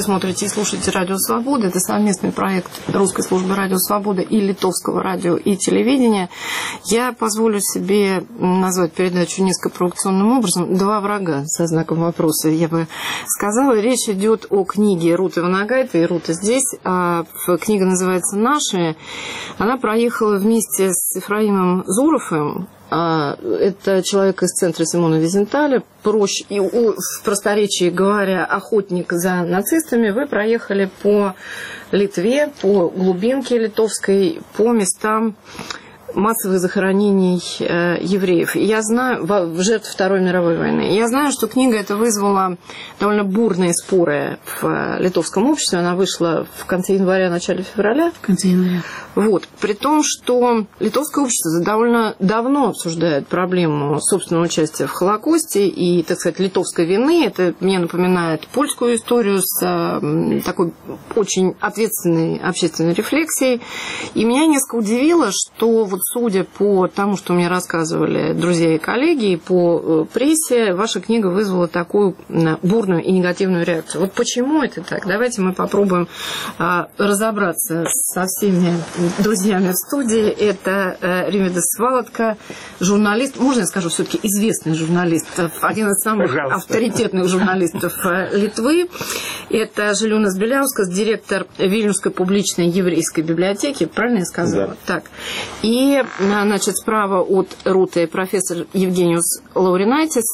смотрите и слушаете «Радио Свобода». Это совместный проект Русской службы «Радио Свобода» и Литовского радио и телевидения. Я позволю себе назвать передачу несколько провокационным образом «Два врага» со знаком вопроса, я бы сказала. Речь идет о книге Руты Ванагайты, и Рута здесь. Книга называется «Наши». Она проехала вместе с Ефраимом Зуровым. Это человек из центра Симона Визенталя. Проще, и в просторечии говоря, охотник за нацистами. Вы проехали по Литве, по глубинке литовской, по местам массовых захоронений евреев. Я знаю, жертв Второй мировой войны. Я знаю, что книга эта вызвала довольно бурные споры в литовском обществе. Она вышла в конце января, начале февраля. В конце января. Вот. При том, что литовское общество довольно давно обсуждает проблему собственного участия в Холокосте и, так сказать, литовской вины. Это мне напоминает польскую историю с такой очень ответственной общественной рефлексией. И меня несколько удивило, что вот судя по тому, что мне рассказывали друзья и коллеги, и по прессе, ваша книга вызвала такую бурную и негативную реакцию. Вот почему это так? Давайте мы попробуем разобраться со всеми друзьями в студии. Это Римвидас Valatka, журналист, можно я скажу, все-таки известный журналист, один из самых авторитетных журналистов Литвы. Это Žiliūnas Bieliauskas, директор Вильнюсской публичной еврейской библиотеки. Правильно я сказала? Да. Так. И, значит, справа от Руты профессор Евгениус Лауринайтис,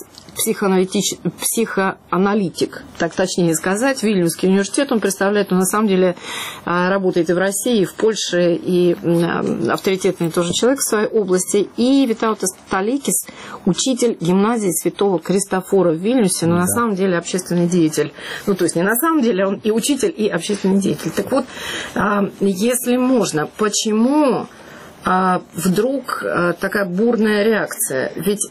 психоаналитик, так точнее сказать, Вильнюсский университет. Он представляет, он на самом деле работает и в России, и в Польше, и авторитетный тоже человек в своей области. И Витаутас Таликис, учитель гимназии Святого Кристофора в Вильнюсе, но на самом деле общественный деятель. Ну, то есть не на самом деле, он и учитель, и общественный деятель. Так вот, если можно, почему вдруг такая бурная реакция? Ведь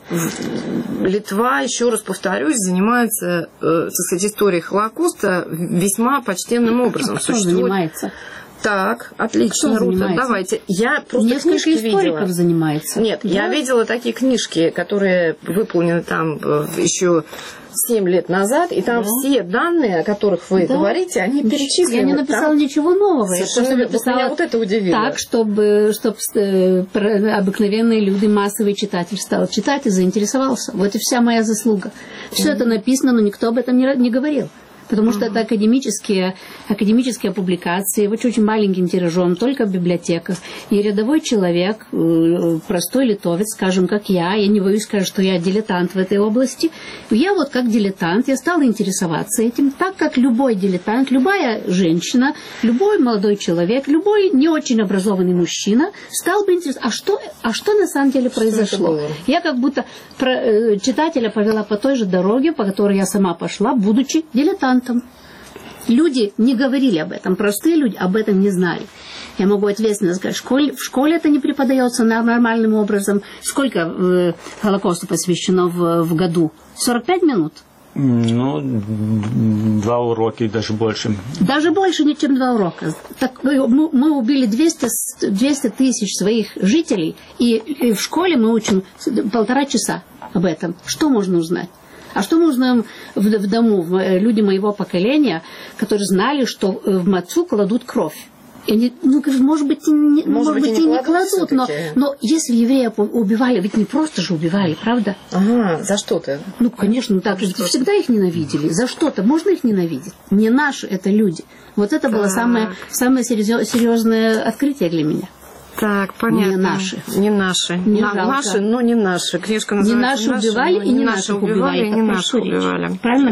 Литва, еще раз повторюсь, занимается, так сказать, историей Холокоста весьма почтенным образом. Кто занимается? Так, отлично, Рута, давайте. Я просто несколько книжки историков видела. Занимается. Нет, да? Я видела такие книжки, которые выполнены там еще 7 лет назад, и там все данные, о которых вы говорите, они перечислены. Я не написала ничего нового. Совершенно я написала меня вот это удивило. Так, чтобы обыкновенные люди, массовый читатель стал читать и заинтересовался. Вот и вся моя заслуга. Все это написано, но никто об этом не говорил. Потому что это академические публикации, очень маленьким тиражом, только в библиотеках. И рядовой человек, простой литовец, скажем, как я не боюсь сказать, что я дилетант в этой области. Я вот как дилетант, я стала интересоваться этим, так как любой дилетант, любая женщина, любой молодой человек, любой не очень образованный мужчина стал бы интересоваться, а что на самом деле произошло. Я как будто читателя повела по той же дороге, по которой я сама пошла, будучи дилетантом. Люди не говорили об этом, простые люди об этом не знали. Я могу ответственно сказать, в школе это не преподается нормальным образом. Сколько Холокосту посвящено в году? 45 минут? Ну, 2 урока и даже больше. Даже больше, чем 2 урока. Так, мы убили 200 тысяч своих жителей, и в школе мы учим 1,5 часа об этом. Что можно узнать? А что мы узнаем в дому? Люди моего поколения, которые знали, что в мацу кладут кровь. И они, может быть, и не кладут, но если евреев убивали, ведь не просто же убивали, правда? Ага, за что-то. Ну, конечно, так же всегда их ненавидели. За что-то можно их ненавидеть. Не наши это люди. Вот это было самое серьезное открытие для меня. Так, понятно. Не наши. Не наши. Наши, но не наши. Книжка называется «Не наши убивали, и не наши убивали». И не наши убивали. Правильно?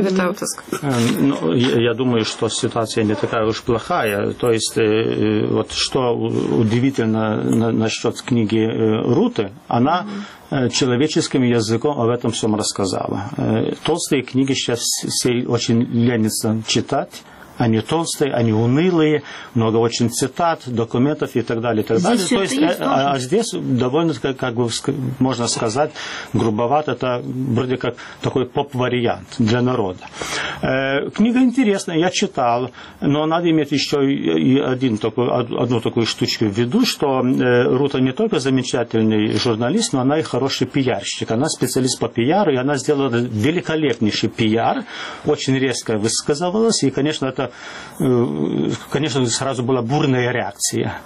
Я думаю, что ситуация не такая уж плохая. То есть, вот что удивительно насчет книги Руты, она человеческим языком об этом всем рассказала. Толстые книги сейчас все очень ленятся читать. Они толстые, они унылые, много очень цитат, документов и так далее. И так далее. То есть, здесь довольно, как бы можно сказать, грубовато, это вроде как такой поп-вариант для народа. Книга интересная, я читал, но надо иметь еще и одну такую штучку в виду, что Рута не только замечательный журналист, но она и хороший пиарщик. Она специалист по пиару, и она сделала великолепнейший пиар, очень резко высказывалась, и, конечно, это это, конечно, сразу была бурная реакция.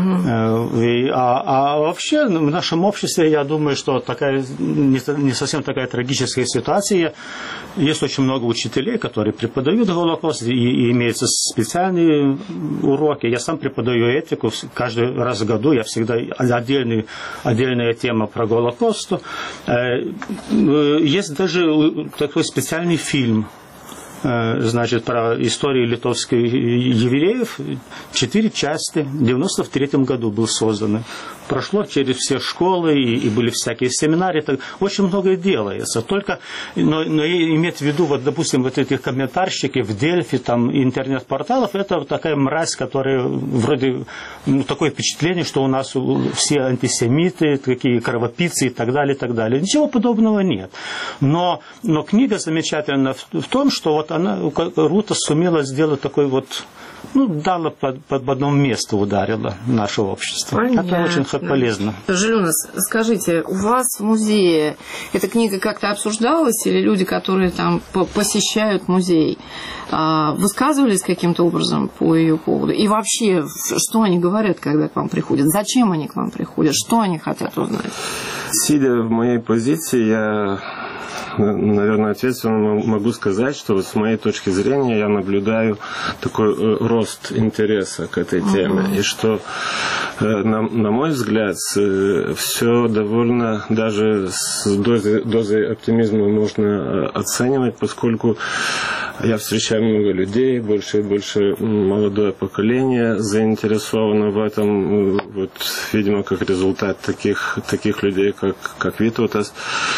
А вообще в нашем обществе, я думаю, что такая не совсем такая трагическая ситуация. Есть очень много учителей, которые преподают Голокост, и имеются специальные уроки. Я сам преподаю этику, каждый раз в году я всегда отдельная тема про Голокост. Есть даже такой специальный фильм, значит, про историю литовских евреев. 4 части. В 1993 году был создан. Прошло через все школы, и были всякие семинары. Очень многое делается. Только, но иметь в виду, вот, допустим, вот этих комментарщиков в Дельфи, там, интернет-порталов, это вот такая мразь, которая вроде, такое впечатление, что у нас все антисемиты, такие кровопийцы и так далее, и так далее. Ничего подобного нет. Но книга замечательна в том, что вот она, Рута сумела сделать такой вот, дала под одно место, ударила наше общество. Понятно. Это очень полезно. Жилюнас, скажите, у вас в музее эта книга как-то обсуждалась, или люди, которые там посещают музей, высказывались каким-то образом по ее поводу? И вообще, что они говорят, когда к вам приходят? Зачем они к вам приходят? Что они хотят узнать? Сидя в моей позиции, я, наверное, ответственно могу сказать, что вот с моей точки зрения я наблюдаю такой рост интереса к этой теме. И что, на мой взгляд, все довольно даже с дозой оптимизма можно оценивать, поскольку я встречаю много людей, больше и больше молодое поколение заинтересовано в этом, вот, видимо, как результат таких людей, как Витаутас.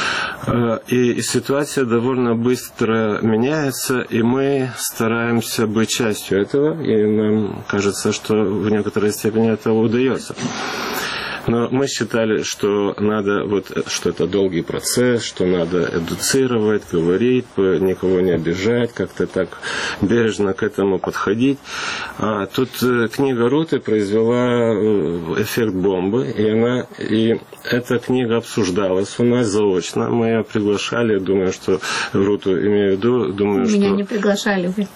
И ситуация довольно быстро меняется, и мы стараемся быть частью этого, и нам кажется, что в некоторой степени это удается. Но мы считали, что надо, что это долгий процесс, что надо эдуцировать, говорить, никого не обижать, как-то так бережно к этому подходить. А тут книга Руты произвела эффект бомбы, и эта книга обсуждалась у нас заочно. Мы ее приглашали, я думаю, что Руту имею в виду, думаю, Меня не приглашали вы.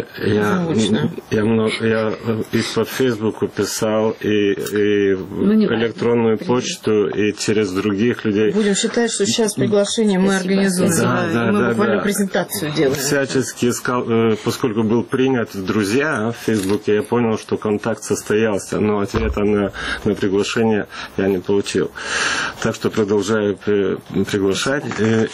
Я и по Фейсбуку писал, и электронную почту, и через других людей. Будем считать, что сейчас приглашение мы организуем. Мы буквально презентацию делаем. Всячески искал, поскольку был принят в друзья в Фейсбуке, я понял, что контакт состоялся, но ответа на приглашение я не получил. Так что продолжаю приглашать.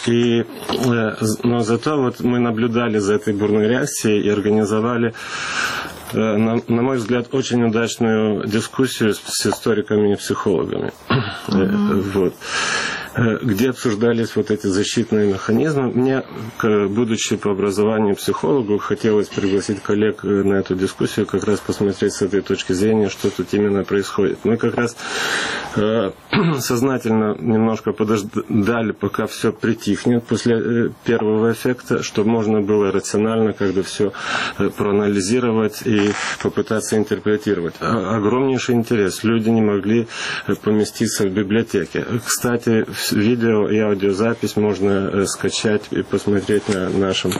Но зато вот мы наблюдали за этой бурной реакцией и организовали, на мой взгляд, очень удачную дискуссию с историками и психологами. Вот. Где обсуждались вот эти защитные механизмы. Мне, будучи по образованию психологу, хотелось пригласить коллег на эту дискуссию, как раз посмотреть с этой точки зрения, что тут именно происходит. Мы как раз сознательно немножко подождали, пока все притихнет после первого эффекта, чтобы можно было рационально когда все проанализировать и попытаться интерпретировать. Огромнейший интерес. Люди не могли поместиться в библиотеке. Кстати, видео и аудиозапись можно скачать и посмотреть на нашем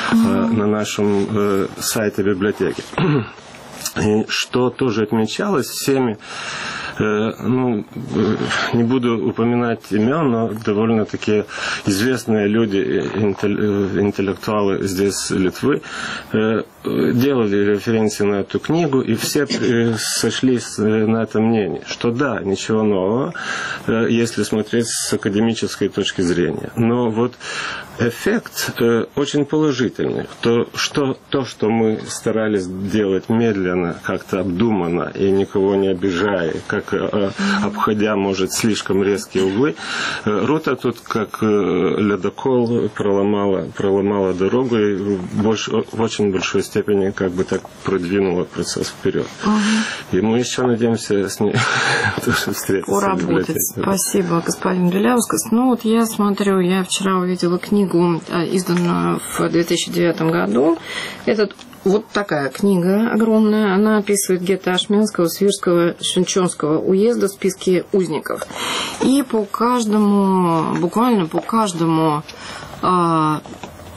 сайте библиотеки. И что тоже отмечалось всеми, не буду упоминать имен, но довольно-таки известные люди, интеллектуалы здесь Литвы, делали референции на эту книгу, и все сошлись на этом мнении, что да, ничего нового, если смотреть с академической точки зрения. Но вот эффект очень положительный. То, что мы старались делать медленно, как-то обдуманно и никого не обижая, как обходя, может, слишком резкие углы, Рута тут как ледокол проломала дорогу и в очень большой степени как бы так продвинула процесс вперед. И мы еще надеемся с ней тоже встретиться. Поработать. Спасибо, господин Беляускас. Я смотрю, я вчера увидела книгу, изданную в 2009 году. Это вот такая книга огромная. Она описывает гетто Ашменского, Свирского, Шенчонского уезда в списке узников. И буквально по каждому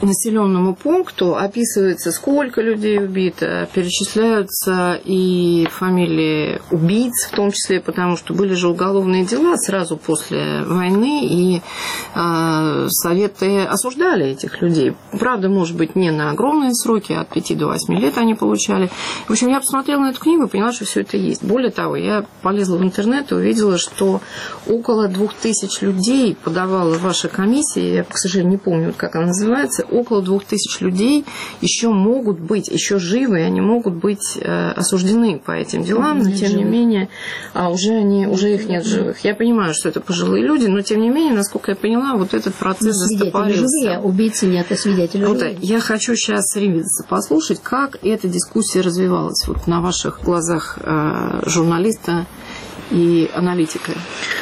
населенному пункту описывается, сколько людей убито, перечисляются и фамилии убийц, в том числе, потому что были же уголовные дела сразу после войны, и советы осуждали этих людей. Правда, может быть, не на огромные сроки, от 5 до 8 лет они получали. В общем, я посмотрела на эту книгу и поняла, что все это есть. Более того, я полезла в интернет и увидела, что около 2000 людей подавала ваша комиссия, я, к сожалению, не помню, как она называется, около 2000 людей еще могут быть, еще живы, и они могут быть осуждены по этим делам, но тем не менее, уже их нет живых. Я понимаю, что это пожилые люди, но тем не менее, насколько я поняла, вот этот процесс застопорился. Живые, убийцы нет, а свидетели вот, живые. я хочу сейчас Ривица послушать, как эта дискуссия развивалась вот на ваших глазах журналиста и аналитика.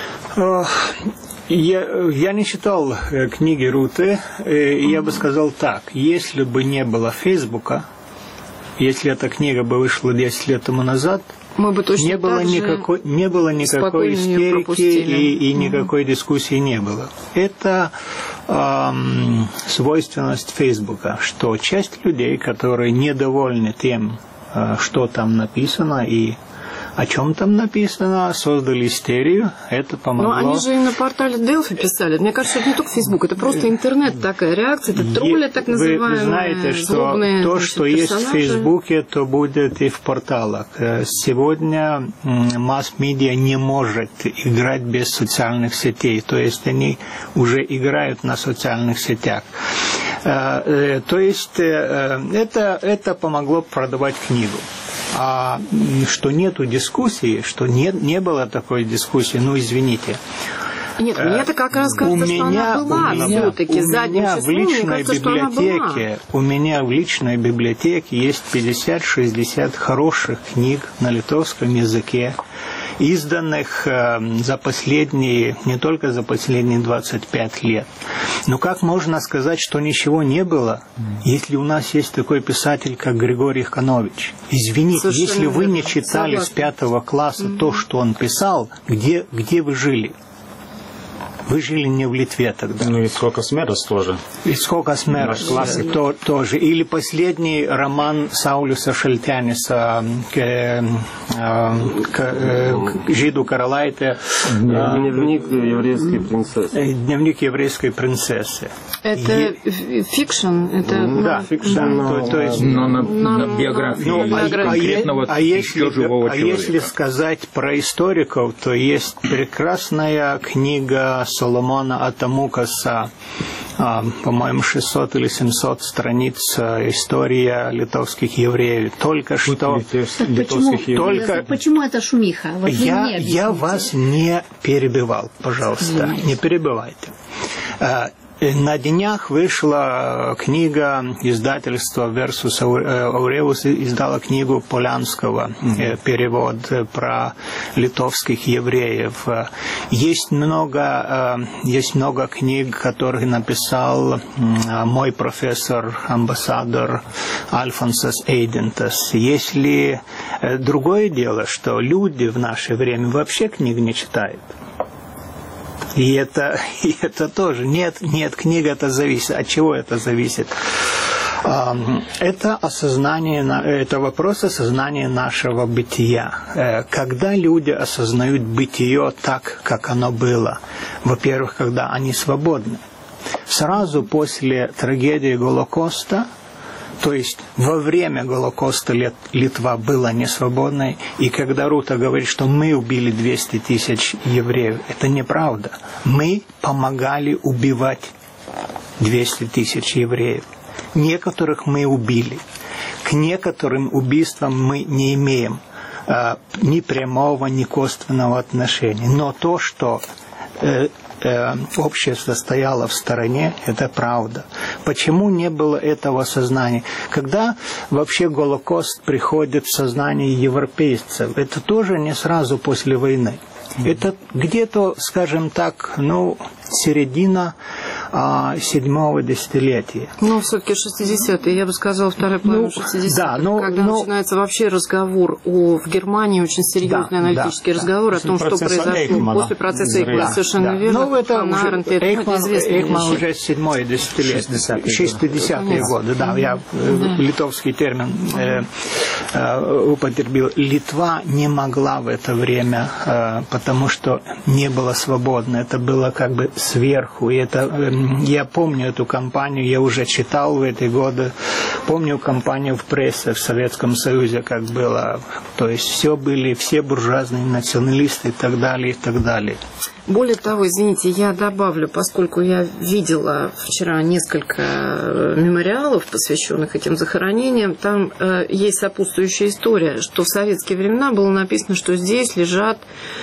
Я не читал книги Руты, я бы сказал так, если бы не было Фейсбука, если эта книга бы вышла 10 лет тому назад, мы бы точно не было никакой истерики и никакой дискуссии не было. Это свойственность Фейсбука, что часть людей, которые недовольны тем, что там написано и о чем там написано, создали истерию, это помогло. Но они же и на портале Delphi писали. Мне кажется, это не только Facebook, это просто интернет такая реакция, это тролли так называемые. Вы знаете, что то, что есть в Фейсбуке, то будет и в порталах. Сегодня масс-медиа не может играть без социальных сетей, то есть они уже играют на социальных сетях. То есть это помогло продавать книгу. А что нету дискуссии, что не было такой дискуссии, ну извините. Нет, мне-то как раз кажется, что она была все-таки задним числом. У меня в личной библиотеке есть 50-60 хороших книг на литовском языке, изданных за последние, не только за последние 25 лет. Но как можно сказать, что ничего не было, если у нас есть такой писатель, как Григорий Ханович? Извините, если вы не читали с 5 класса то, что он писал, где вы жили? Вы жили не в Литве тогда. Ну и Скокас Мерас тоже. И Скокас Мерас тоже. Или последний роман Саулюса Шельтяниса Жиду Каралайте. Дневник еврейской принцессы. Дневник еврейской принцессы. Это фикшн? Да, фикшн. То есть на биографии конкретного еще живого человека. А если сказать про историков, то есть прекрасная книга Соломона Атамукаса, по-моему, 600 или 700 страниц, история литовских евреев. Только что... Почему это шумиха? Вот я вас не перебивал, пожалуйста, не перебивайте. На днях вышла книга издательства Versus Aureus, издала книгу Полянского, перевод про литовских евреев. Есть много книг, которые написал мой профессор, амбассадор Альфонсас Эйдентас. Если другое дело, что люди в наше время вообще книг не читают. И это тоже. Нет, книга это зависит. От чего это зависит? Это вопрос осознания нашего бытия. Когда люди осознают бытие так, как оно было, во-первых, когда они свободны. Сразу после трагедии Голокоста, то есть во время Голокоста Литва была несвободной, и когда Рута говорит, что мы убили 200 тысяч евреев, это неправда. Мы помогали убивать 200 тысяч евреев. Некоторых мы убили. К некоторым убийствам мы не имеем ни прямого, ни косвенного отношения. Но то, что общество стояло в стороне, это правда. Почему не было этого сознания? Когда вообще Голокост приходит в сознание европейцев, это тоже не сразу после войны. Это где-то, скажем так, середина 7-го десятилетия. Но все-таки 60-е, я бы сказала, вторая половина 60-х, да, когда начинается вообще разговор в Германии, очень серьезный аналитический разговор о том, что произошло после процесса Эйхмана. Совершенно верно. Ну, это уже Эйхман уже 7-е десятилетие, 60-е годы. Да, я литовский термин употребил. Литва не могла в это время, потому что не было свободно. Это было как бы сверху. И это, я помню эту кампанию, я уже читал в эти годы. Помню кампанию в прессе в Советском Союзе, как было. То есть все буржуазные националисты и так далее, и так далее. Более того, извините, я добавлю, поскольку я видела вчера несколько мемориалов, посвященных этим захоронениям, там есть сопутствующая история, что в советские времена было написано, что здесь лежат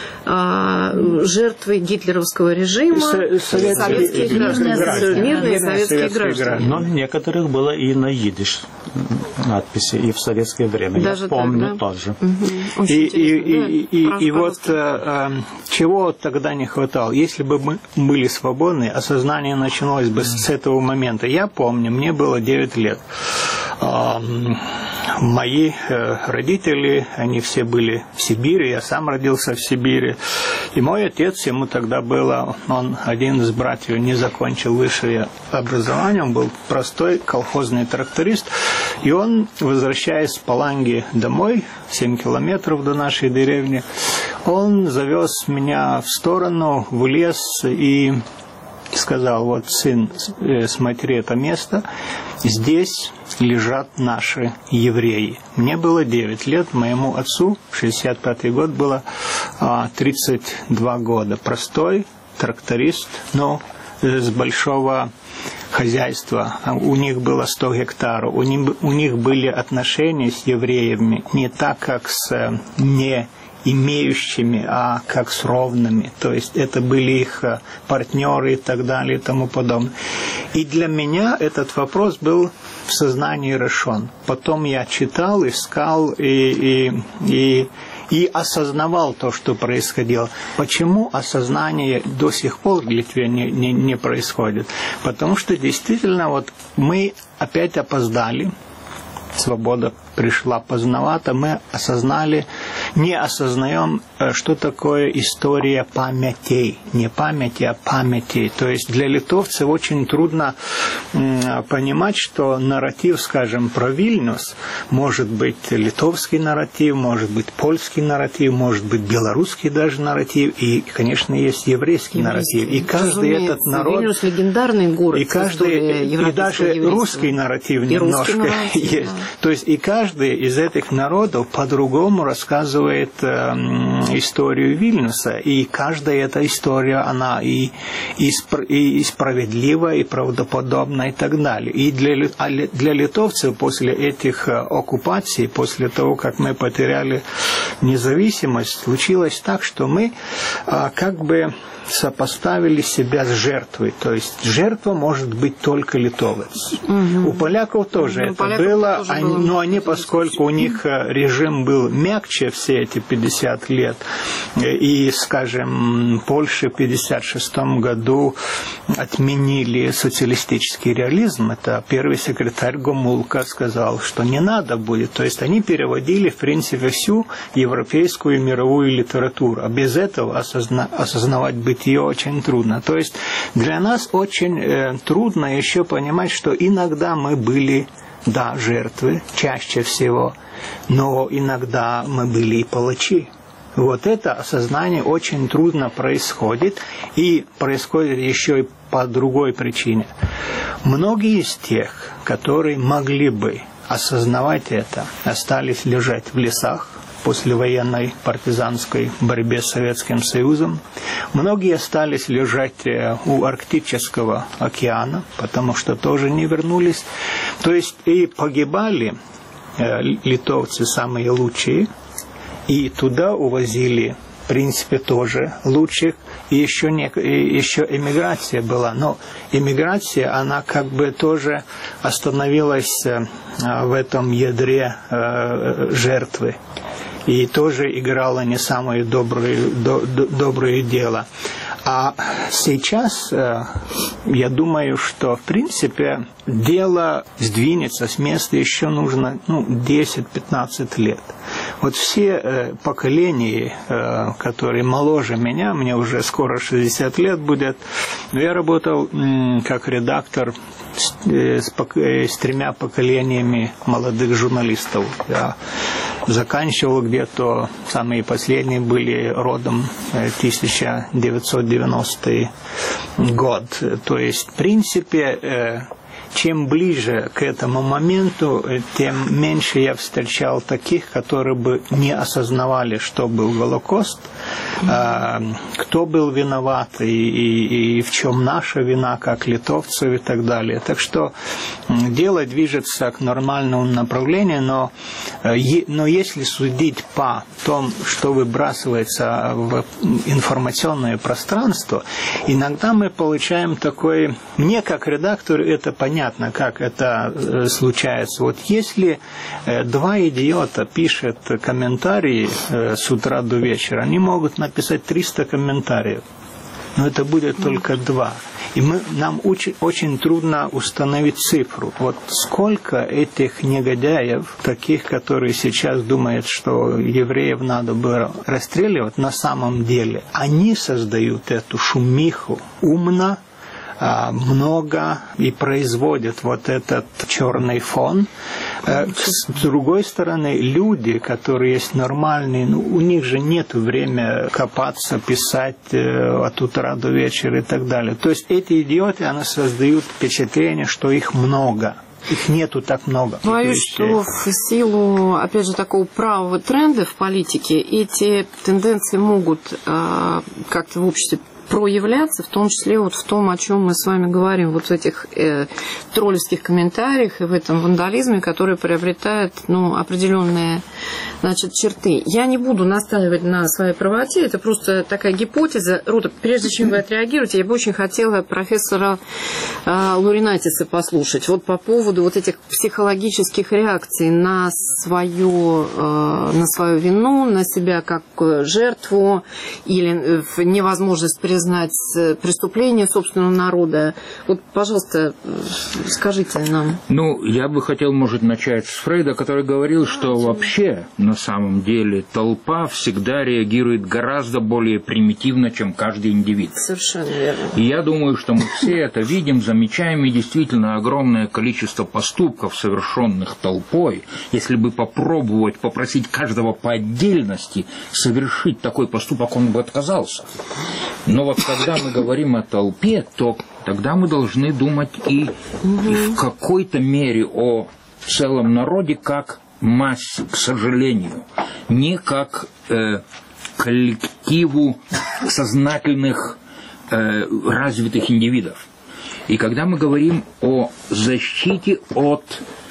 жертвы гитлеровского режима, советские граждане, мирные советские граждане. Но некоторых было и на идиш надписи, и в советское время. Даже я помню так, да? тоже. И вот чего тогда не хватало? Если бы мы были свободны, осознание начиналось бы с этого момента. Я помню, мне было 9 лет. Мои родители, они все были в Сибири, я сам родился в Сибири. И мой отец, ему тогда было, он один из братьев не закончил высшее образование, он был простой колхозный тракторист. И он, возвращаясь с Паланги домой, 7 километров до нашей деревни, он завез меня в сторону, в лес и сказал: вот, сын, смотри это место, здесь лежат наши евреи. Мне было 9 лет, моему отцу, 65-й год, было 32 года. Простой тракторист, но с большого хозяйства. У них было 100 гектаров. У них были отношения с евреями не так, как с не имеющими, а как с ровными. То есть это были их партнеры и так далее и тому подобное. И для меня этот вопрос был в сознании решен. Потом я читал, искал и осознавал то, что происходило. Почему осознание до сих пор в Литве не происходит? Потому что действительно вот мы опять опоздали. Свобода пришла поздновато, мы не осознаем, что такое история памятей. Не памяти, а памятей. То есть для литовцев очень трудно понимать, что нарратив, скажем, про Вильнюс может быть литовский нарратив, может быть польский нарратив, может быть белорусский даже нарратив, и, конечно, есть еврейский нарратив. И каждый этот народ... Вильнюс — легендарный город. И даже русский нарратив немножко есть. То есть и каждый из этих народов по-другому рассказывает историю Вильнюса, и каждая эта история, она и справедлива, и правдоподобна, и так далее. И для литовцев после этих оккупаций, после того, как мы потеряли независимость, случилось так, что мы как бы сопоставили себя с жертвой. То есть жертва может быть только литовец. У поляков тоже это было, но они, поскольку у них режим был мягче все эти 50 лет, и, скажем, Польша в 1956 году отменили социалистический реализм, это первый секретарь Гомулка сказал, что не надо будет. То есть они переводили, в принципе, всю европейскую и мировую литературу, а без этого осознавать бытие очень трудно. То есть для нас очень трудно еще понимать, что иногда мы были, да, жертвы, чаще всего, но иногда мы были и палачи. Вот это осознание очень трудно происходит, и происходит еще и по другой причине. Многие из тех, которые могли бы осознавать это, остались лежать в лесах, послевоенной партизанской борьбе с Советским Союзом. Многие остались лежать у Арктического океана, потому что тоже не вернулись. То есть и погибали литовцы самые лучшие, и туда увозили, в принципе, тоже лучших. И еще эмиграция была. Но эмиграция, она как бы тоже остановилась в этом ядре жертвы. И тоже играла не самое доброе дело. А сейчас я думаю, что, в принципе, дело сдвинется с места еще нужно 10-15 лет. Вот все поколения, которые моложе меня, мне уже скоро 60 лет будет, но я работал как редактор с 3 поколениями молодых журналистов. Я заканчивал где-то, самые последние были родом 1990 год. То есть, в принципе, чем ближе к этому моменту, тем меньше я встречал таких, которые бы не осознавали, что был Голокост, кто был виноват и в чем наша вина, как литовцев и так далее. Так что дело движется к нормальному направлению, но если судить по тому, что выбрасывается в информационное пространство, иногда мы получаем такой... Мне, как редактору, это понятно, как это случается. Вот если 2 идиота пишут комментарии с утра до вечера, они могут написать 300 комментариев, но это будет только 2. И нам очень трудно установить цифру. Вот сколько этих негодяев, таких, которые сейчас думают, что евреев надо было расстреливать, на самом деле они создают эту шумиху умно, много и производят вот этот черный фон. С другой стороны, люди, которые есть нормальные, у них же нет времени копаться, писать от утра до вечера и так далее. То есть эти идиоты, они создают впечатление, что их много. Их нету так много. Боюсь, что в силу, опять же, такого правого тренда в политике эти тенденции могут как-то в обществе проявляться, в том числе вот в том, о чем мы с вами говорим, вот в этих троллевских комментариях и в этом вандализме, который приобретает определенные черты. Я не буду настаивать на своей правоте, это просто такая гипотеза. Рута, прежде чем вы отреагируете, я бы очень хотела профессора Лауринайтиса послушать вот по поводу вот этих психологических реакций на свою вину, на себя как жертву или невозможность признать преступление собственного народа. Вот, пожалуйста, скажите нам. Я бы хотел, может, начать с Фрейда, который говорил, что вообще, на самом деле, толпа всегда реагирует гораздо более примитивно, чем каждый индивид. Совершенно верно. И я думаю, что мы все это видим, замечаем, и действительно огромное количество поступков, совершенных толпой. Если бы попросить каждого по отдельности совершить такой поступок, он бы отказался. Но вот когда мы говорим о толпе, то тогда мы должны думать и в какой-то мере о целом народе как массе, к сожалению, не как коллективу сознательных развитых индивидов. И когда мы говорим о защите от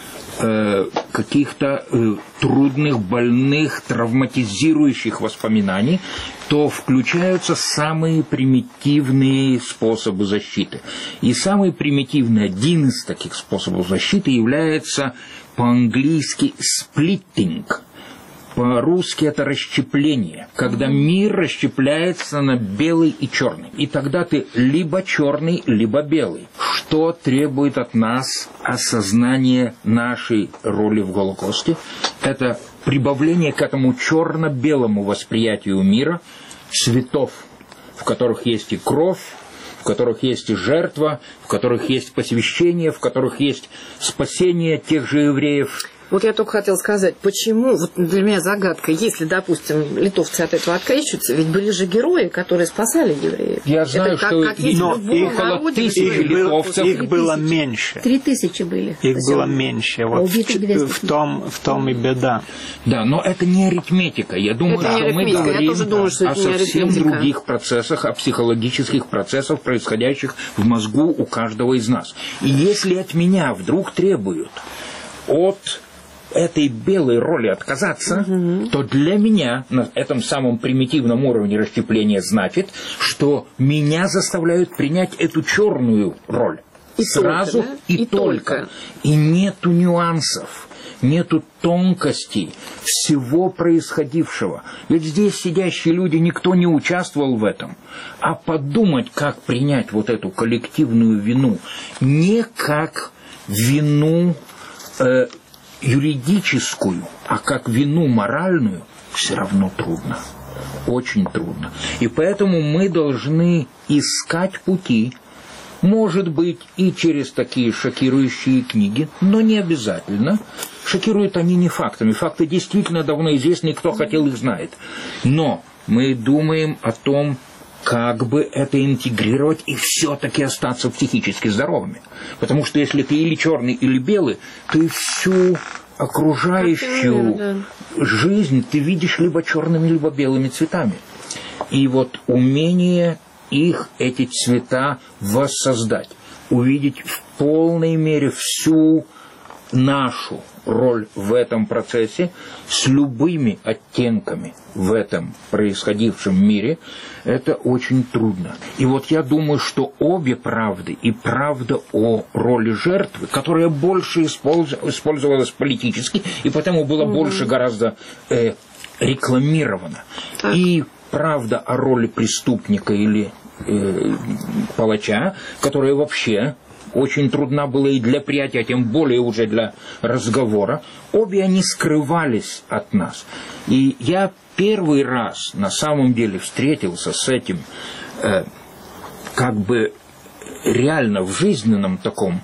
каких-то трудных, больных, травматизирующих воспоминаний, то включаются самые примитивные способы защиты. И самый примитивный, один из таких способов защиты является по-английски «splitting». По-русски это расщепление, когда мир расщепляется на белый и черный. И тогда ты либо черный, либо белый. Что требует от нас осознание нашей роли в Голокосте? Это прибавление к этому черно-белому восприятию мира цветов, в которых есть и кровь, в которых есть и жертва, в которых есть посвящение, в которых есть спасение тех же евреев. Вот я только хотела сказать, почему, вот для меня загадка, если, допустим, литовцы от этого открещиваются, ведь были же герои, которые спасали евреев. Я знаю, что около 1000 литовцев. Их было меньше. 3000 были. Их было меньше. Вот в том и беда. Да, но это не арифметика. Я думаю, что мы говорим о совсем других процессах, о психологических процессах, происходящих в мозгу у каждого из нас. И если от меня вдруг требуют от этой белой роли отказаться, то для меня на этом самом примитивном уровне расщепления значит, что меня заставляют принять эту черную роль. И сразу только, да? и только. И нету нюансов. нету тонкостей всего происходившего. Ведь здесь сидящие люди, никто не участвовал в этом. А подумать, как принять вот эту коллективную вину, не как вину юридическую, а как вину моральную, все равно трудно. Очень трудно. И поэтому мы должны искать пути, может быть, и через такие шокирующие книги, но не обязательно. Шокируют они не фактами. Факты действительно давно известны, и кто хотел, их знает. Но мы думаем о том, как бы это интегрировать и все-таки остаться психически здоровыми. Потому что если ты или черный, или белый, ты всю окружающую жизнь ты видишь либо черными, либо белыми цветами. И вот умение их, эти цвета, воссоздать, увидеть в полной мере всю нашу роль в этом процессе с любыми оттенками в этом происходившем мире, это очень трудно. И вот я думаю, что обе правды, и правда о роли жертвы, которая больше использовалась политически, и потому была больше гораздо рекламирована, и правда о роли преступника или палача, которая вообще очень трудна была и для приятия, тем более уже для разговора. Обе они скрывались от нас. И я первый раз на самом деле встретился с этим как бы реально в жизненном таком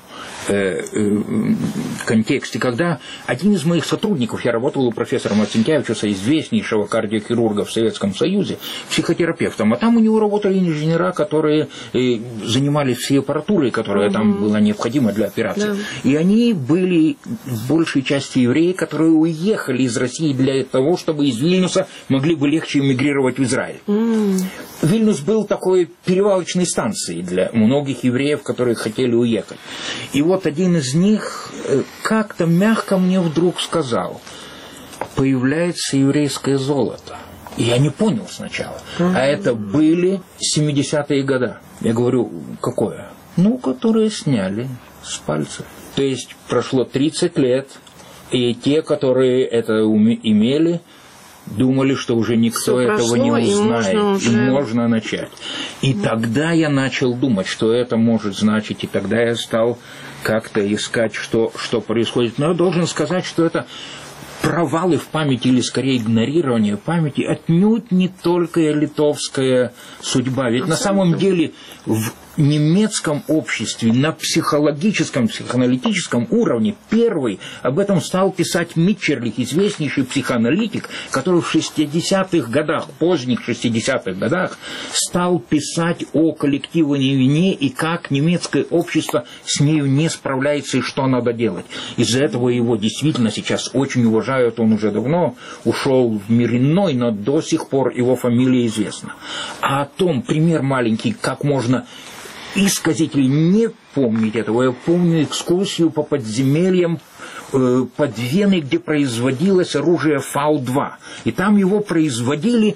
контексте, когда один из моих сотрудников, я работал у профессора Марцинкевичуса, известнейшего кардиохирурга в Советском Союзе, психотерапевтом, а там у него работали инженера, которые занимались всей аппаратурой, которая там была необходима для операции. И они были в большей части евреи, которые уехали из России для того, чтобы из Вильнюса могли бы легче эмигрировать в Израиль. Вильнюс был такой перевалочной станцией для многих евреев, которые хотели уехать. И вот один из них как-то мягко мне вдруг сказал: появляется еврейское золото. И я не понял сначала. А это были 70-е годы. Я говорю, какое? Ну, которые сняли с пальцев. То есть прошло 30 лет, и те, которые это имели, думали, что уже никто этого не узнает, и можно начать. И тогда я начал думать, что это может значить, и тогда я стал как-то искать, что происходит. Но я должен сказать, что это провалы в памяти, или скорее игнорирование памяти, отнюдь не только литовская судьба. Ведь на самом деле в немецком обществе на психологическом, психоаналитическом уровне первый об этом стал писать Митчерлих, известнейший психоаналитик, который в 60-х годах, поздних 60-х годах, стал писать о коллективной вине и как немецкое общество с нею не справляется и что надо делать. Из-за этого его действительно сейчас очень уважают, он уже давно ушел в мир иной, но до сих пор его фамилия известна. А о том, пример маленький, как можно исказить или не помнить этого. Я помню экскурсию по подземельям под Веной, где производилось оружие Фау-2. И там его производили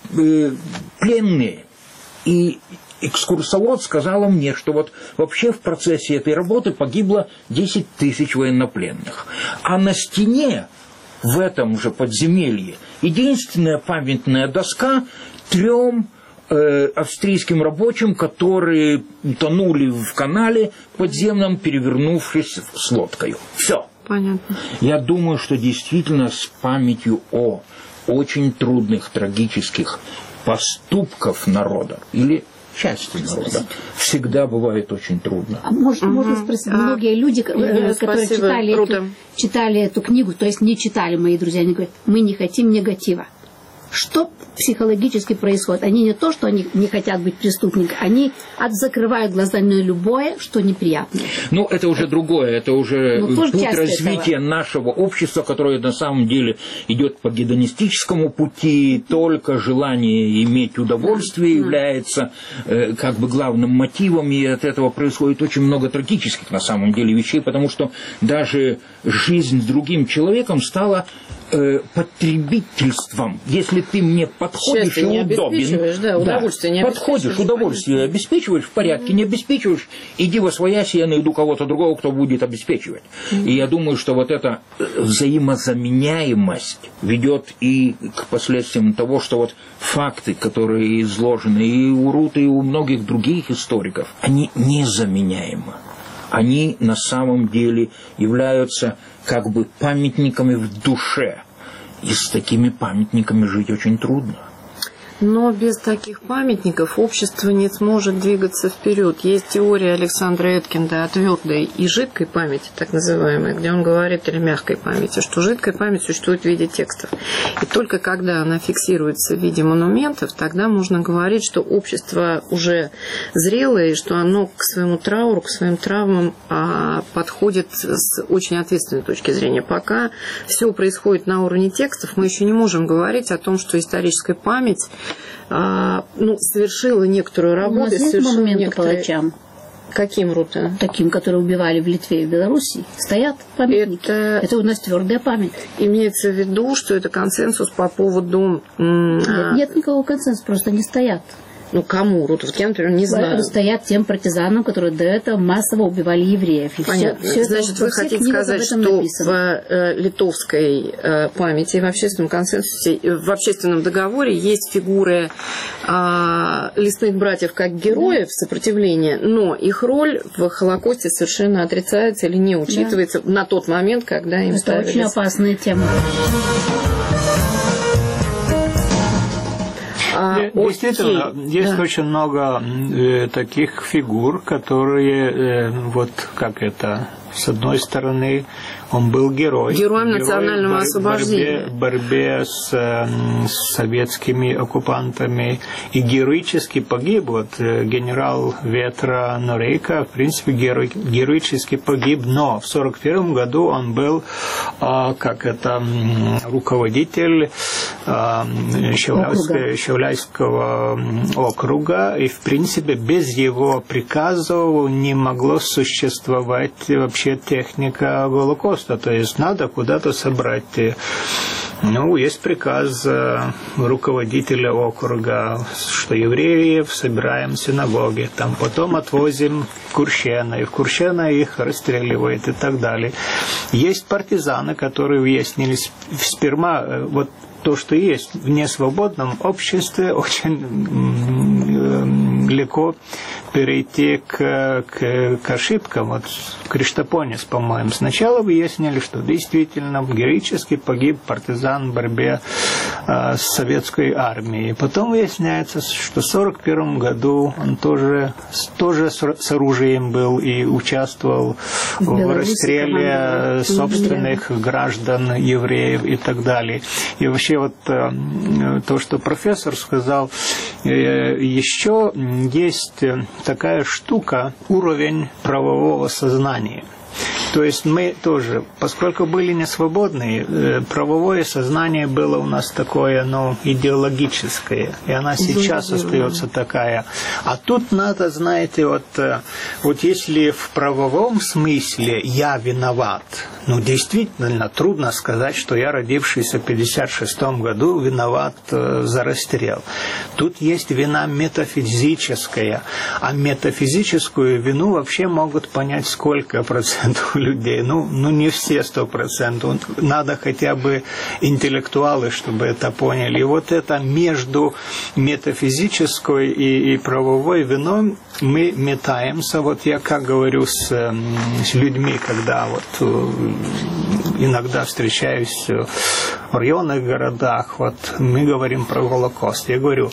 пленные. И экскурсовод сказала мне, что вот вообще в процессе этой работы погибло 10 тысяч военнопленных. А на стене в этом же подземелье единственная памятная доска 3 австрийским рабочим, которые тонули в канале подземном, перевернувшись с лодкой. Все. Понятно. Я думаю, что действительно с памятью о очень трудных, трагических поступках народа или части народа всегда бывает очень трудно. А можно спросить, многие люди, которые читали эту книгу, то есть не читали, мои друзья, они говорят, мы не хотим негатива. Что психологически происходит? Они не то, что они не хотят быть преступниками, они закрывают глаза на любое, что неприятно. Ну, это уже другое, это уже путь развития нашего общества, которое на самом деле идет по гедонистическому пути, только желание иметь удовольствие является как бы главным мотивом, и от этого происходит очень много трагических на самом деле вещей, потому что даже жизнь с другим человеком стала потребительством. Если ты мне подходишь и удобен, да, удовольствие не подходишь, удовольствие обеспечиваешь, в порядке, не обеспечиваешь, иди восвоясь, я найду кого-то другого, кто будет обеспечивать. И я думаю, что вот эта взаимозаменяемость ведет и к последствиям того, что вот факты, которые изложены и у Руты, и у многих других историков, они незаменяемы. Они на самом деле являются как бы памятниками в душе. И с такими памятниками жить очень трудно. Но без таких памятников общество не сможет двигаться вперед. Есть теория Александра Эткинда о твердой и жидкой памяти, так называемой, где он говорит, или мягкой памяти, что жидкая память существует в виде текстов. И только когда она фиксируется в виде монументов, тогда можно говорить, что общество уже зрелое, и что оно к своему трауру, к своим травмам подходит с очень ответственной точки зрения. Пока все происходит на уровне текстов, мы еще не можем говорить о том, что историческая память совершила некоторую работу. У нас есть монументы палачам? Каким, Рута? Таким, которые убивали в Литве и в Беларуси. Стоят памятники. Это у нас твердая память. Имеется в виду, что это консенсус по поводу... Нет никакого консенсуса, просто они стоят. Ну, кому? Вот я, например, не знаю. Стоят тем партизанам, которые до этого массово убивали евреев. И понятно. Все значит, вы хотите сказать, что написано. В литовской памяти, в общественном консенсусе, в общественном договоре есть фигуры лесных братьев как героев сопротивления, но их роль в Холокосте совершенно отрицается или не учитывается на тот момент, когда им ставились. Это очень опасная тема. Действительно, есть очень много таких фигур, которые, с одной стороны, он был героем национального освобождения. В борьбе с советскими оккупантами. И героически погиб. Вот генерал Ветра Норейка, в принципе, героически погиб. Но в 1941 году он был руководитель Щавляйского округа. И, в принципе, без его приказов не могло существовать вообще техника Голокоста. То есть надо куда-то собрать. Есть приказ руководителя округа, что евреев собираем в синагоге, потом отвозим в Курщино, и в Курщино их расстреливают и так далее. Есть партизаны, которые выяснились сперва, вот то, что есть в несвободном обществе, очень легко перейти к ошибкам. Вот Криштапонис, по-моему, сначала выяснили, что действительно героически погиб партизан в борьбе с советской армией. Потом выясняется, что в 1941 году он тоже с оружием был и участвовал в расстреле собственных граждан, евреев и так далее. И вообще то, что профессор сказал, еще есть такая штука, уровень правового сознания. То есть мы тоже, поскольку были несвободные, правовое сознание было у нас такое, идеологическое, и она сейчас остается такая. А тут надо, знаете, вот если в правовом смысле я виноват, действительно трудно сказать, что я, родившийся в 1956 году, виноват за расстрел. Тут есть вина метафизическая, а метафизическую вину вообще могут понять сколько процентов людей. Не все 100%. Надо хотя бы интеллектуалы, чтобы это поняли. И вот это между метафизической и правовой виной мы метаемся. Вот я как говорю с людьми, когда иногда встречаюсь в районных городах, мы говорим про Голокост. Я говорю,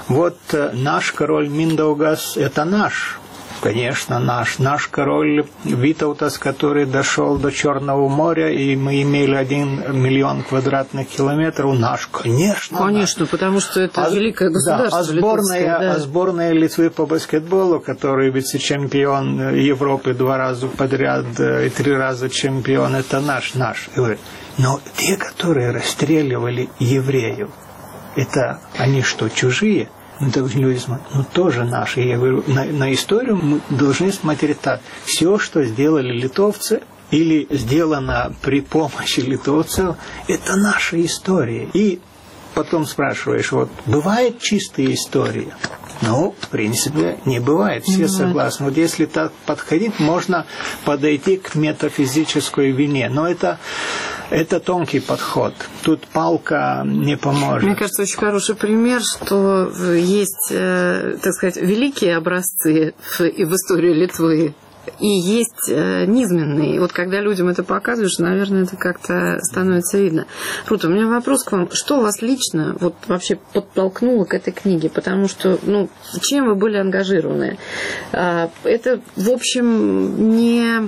наш король Миндаугас – это наш. Конечно, наш король Витаутас, который дошел до Черного моря, и мы имели 1 миллион квадратных километров, наш, конечно. Конечно, потому что это великое государство. Сборная Литвы по баскетболу, который вице-чемпион Европы 2 раза подряд и 3 раза чемпион, это наш. Но те, которые расстреливали евреев, это они что, чужие? Люди смотрят, тоже наши. Я говорю, на историю мы должны смотреть так. Все, что сделали литовцы, или сделано при помощи литовцев, это наша история. И потом спрашиваешь, вот бывают чистые истории? Ну, в принципе, не бывает. Все согласны. Вот если так подходить, можно подойти к метафизической вине. Но это тонкий подход. Тут палка не поможет. Мне кажется, очень хороший пример, что есть, так сказать, великие образцы в истории Литвы, и есть низменные. И вот когда людям это показываешь, наверное, это как-то становится видно. Рута, у меня вопрос к вам. Что вас лично вот вообще подтолкнуло к этой книге? Потому что, чем вы были ангажированы? Это, в общем, не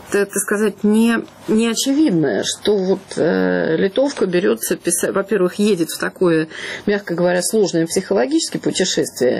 очевидно, что вот литовка берется писать, во-первых, едет в такое, мягко говоря, сложное психологическое путешествие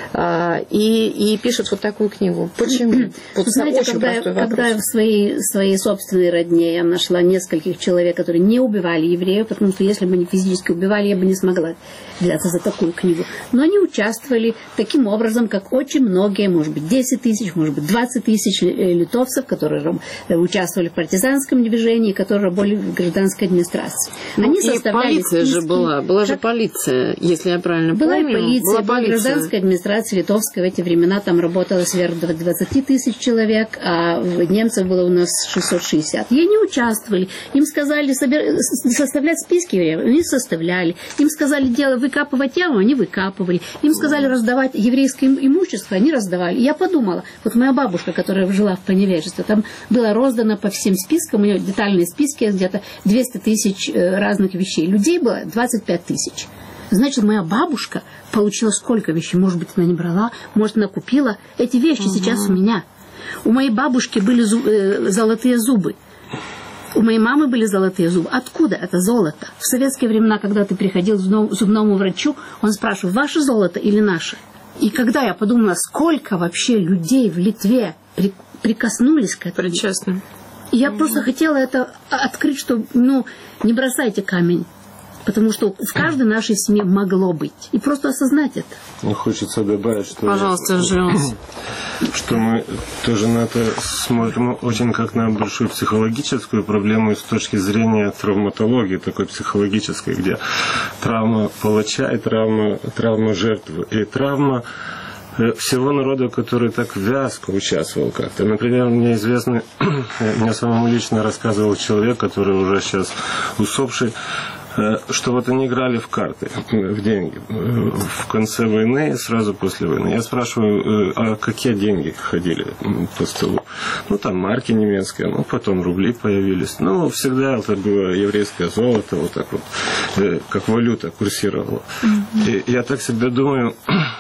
и пишет вот такую книгу. Почему? Вот знаете, когда в своей собственной родне я нашла нескольких человек, которые не убивали евреев, потому что если бы они физически убивали, я бы не смогла взяться за такую книгу. Но они участвовали таким образом, как очень многие, может быть, 10 тысяч, может быть, 20 тысяч литовцев, которые участвовали в партизанском движении, которые работали в гражданской администрации. Они составляли полиция списки. Же была же полиция, если я правильно помню. Была полиция, была гражданская администрация литовская. В эти времена там работало сверх 20 тысяч человек, а немцев было у нас 660. И они участвовали. Им сказали составлять списки евреев, они составляли. Им сказали выкапывать яму, они выкапывали. Им сказали раздавать еврейское имущество, они раздавали. И я подумала, вот моя бабушка, которая жила в Поневежестве, там было роздано по всем спискам, у нее детальные списки, где-то 200 тысяч разных вещей. Людей было 25 тысяч. Значит, моя бабушка получила сколько вещей? Может быть, она не брала, может, она купила. Эти вещи сейчас у меня. У моей бабушки были золотые зубы. У моей мамы были золотые зубы. Откуда это золото? В советские времена, когда ты приходил к зубному врачу, он спрашивал, ваше золото или наше? И когда я подумала, сколько вообще людей в Литве прикоснулись к этому. Причастны. Я просто хотела это открыть, что, не бросайте камень. Потому что в каждой нашей семье могло быть. И просто осознать это. Мне хочется добавить, что... Пожалуйста, Жильонс. Что мы тоже на это смотрим очень как на большую психологическую проблему с точки зрения травматологии, такой психологической, где травма палача и травма жертвы. И травма всего народа, который так вязко участвовал как-то. Например, мне самому лично рассказывал человек, который уже сейчас усопший, что вот они играли в карты, в деньги в конце войны и сразу после войны. Я спрашиваю, а какие деньги ходили по столу? Там марки немецкие, потом рубли появились. Всегда это было еврейское золото, вот так вот, как валюта курсировала. И я так себе думаю,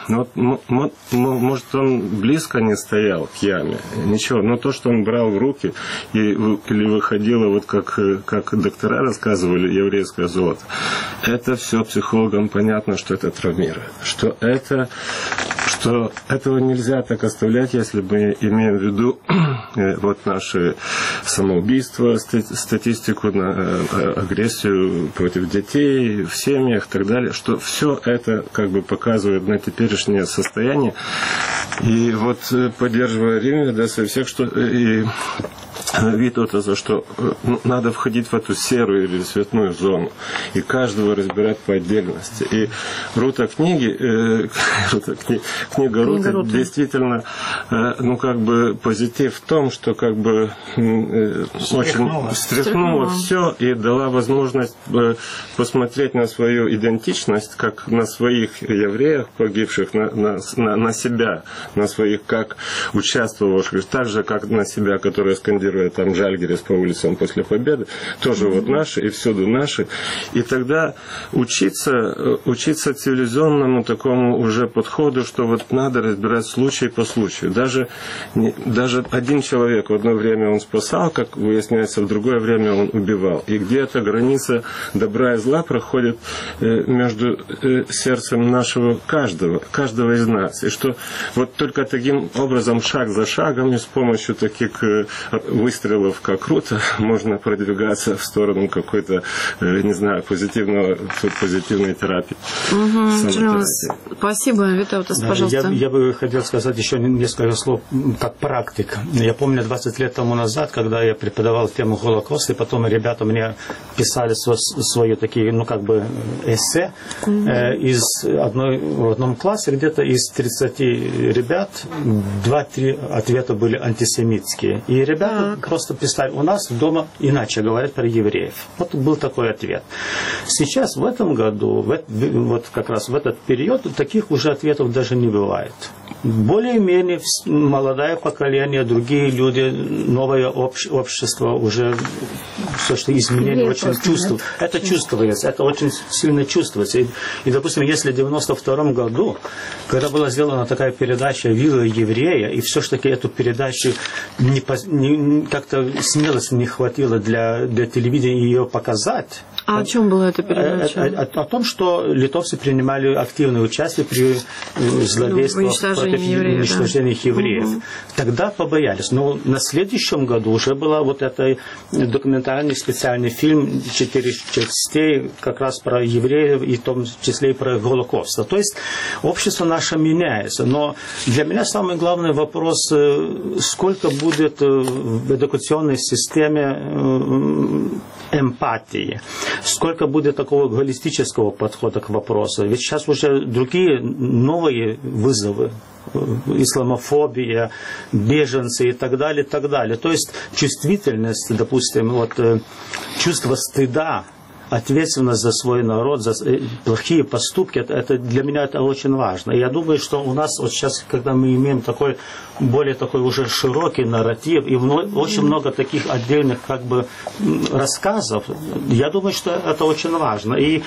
может, он близко не стоял к яме, ничего, но то, что он брал в руки или выходило, вот как доктора рассказывали, еврейское золото, это все психологам понятно, что это травмирует, что этого нельзя так оставлять, если мы имеем в виду вот наши самоубийства, статистику на агрессию против детей в семьях и так далее, что все это как бы показывает на теперешнее состояние. И вот поддерживая Римляна, со всех, что и Витота, за что надо входить в эту серую или цветную зону и каждого разбирать по отдельности. И книга Руты действительно, позитив в том, что очень стряхнула все и дала возможность посмотреть на свою идентичность, как на своих евреях, погибших, на себя, на своих как участвовавших, так же, как на себя, которые скандируют там Жальгирис по улицам после победы, тоже вот наши и всюду наши. И тогда учиться цивилизованному такому уже подходу, что вот надо разбирать случай по случаю. Даже один человек в одно время он спасал, как выясняется, в другое время он убивал. И где-то граница добра и зла проходит между сердцем нашего каждого из нас. И что вот только таким образом, шаг за шагом, и с помощью таких выстрелов как круто, можно продвигаться в сторону какой-то, не знаю, позитивной терапии. Спасибо, Витаутас, пожалуйста. Я бы хотел сказать еще несколько слов как практик. Я помню 20 лет тому назад, когда я преподавал тему Холокоста, и потом ребята мне писали свои такие, эссе в одном классе, где-то из 30 ребят 2-3 ответа были антисемитские. И ребята просто писали, у нас дома иначе говорят про евреев. Вот был такой ответ. Сейчас, в этом году, вот как раз в этот период, таких уже ответов даже не бывает. Более-менее молодое поколение, другие люди, новое общество уже все, что изменения очень чувствуют. Это чувствуется, это очень сильно чувствуется. И, допустим, если в 92 году, когда была сделана такая передача «Вилла еврея», и все-таки эту передачу как-то смелости не хватило для телевидения ее показать. А о чем была эта передача? О том, что литовцы принимали активное участие при злодействах против уничтожения евреев. Тогда побоялись. Но на следующем году уже была вот эта документальный специальный фильм 4 частей как раз про евреев и в том числе и про Голокост. То есть общество наше меняется. Но для меня самый главный вопрос, сколько будет в эдукационной системе эмпатии, сколько будет такого голистического подхода к вопросу. Ведь сейчас уже другие новые вызовы. Исламофобия, беженцы и так далее, и так далее. То есть чувствительность, допустим, чувство стыда, ответственность за свой народ, за плохие поступки, это для меня это очень важно. И я думаю, что у нас вот сейчас, когда мы имеем более такой уже широкий нарратив и очень много таких отдельных рассказов, я думаю, что это очень важно. И